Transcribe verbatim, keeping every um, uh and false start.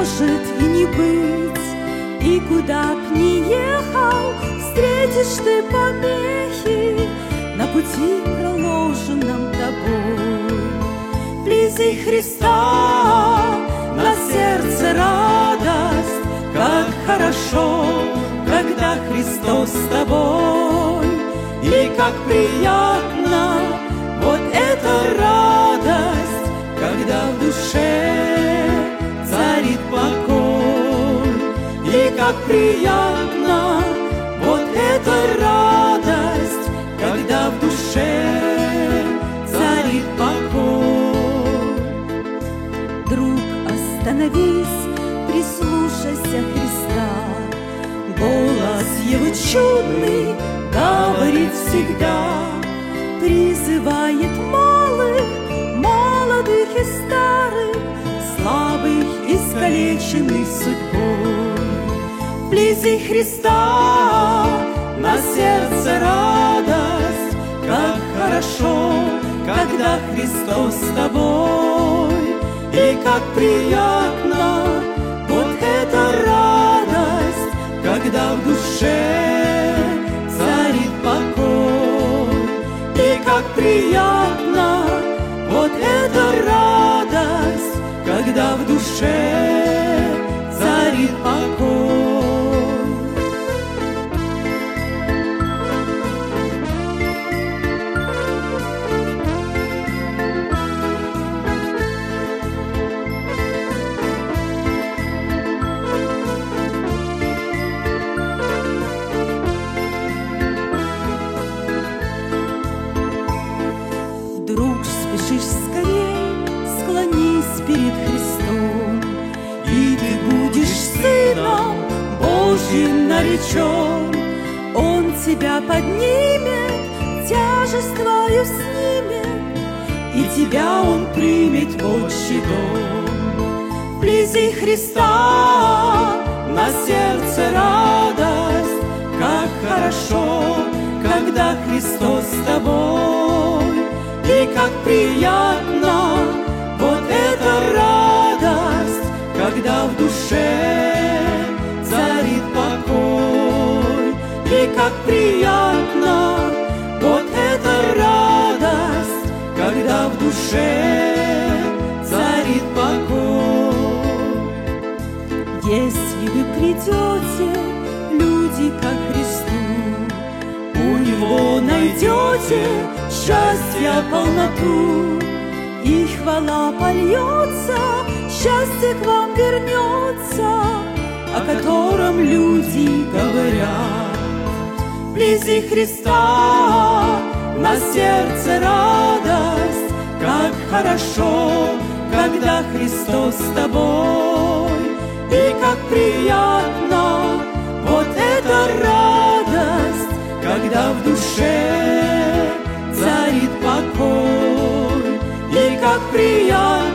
может и не быть. И куда б ни ехал, встретишь ты помехи на пути, проложенном тобой. Вблизи Христа на сердце радость, как хорошо, когда Христос с тобой. И как приятно вот эта радость, когда в душе царит покой. И как приятно вот эта радость, когда в душе царит покой. Друг, остановись, прислушайся Христа. Голос Его чудный говорит всегда, призывает малых, молодых и старых, слабых, искалеченных судьбой. Вблизи Христа на сердце радость, как хорошо, когда Христос с тобой. И как приятно вот эта радость, когда в душе царит покой. И как приятно вот эта радость, когда в душе царит покой. Друг, спешишь скорей, склонись перед Христом, и ты будешь сыном Божьим наречен. Он тебя поднимет, тяжесть твою снимет, и тебя Он примет в отчий дом. Вблизи Христа на сердце радость, как хорошо, когда Христос с тобой. И как приятно вот эта радость, когда в душе царит покой. И как приятно вот эта радость, когда в душе царит покой. Если вы придете, люди, ко Христу, у Него найдете счастья полноту, и хвала польется, счастье к вам вернется, о котором люди говорят. Вблизи Христа на сердце радость, как хорошо, когда Христос с тобой. И как приятно вот эта радость, когда в душе царит покой. И как приятно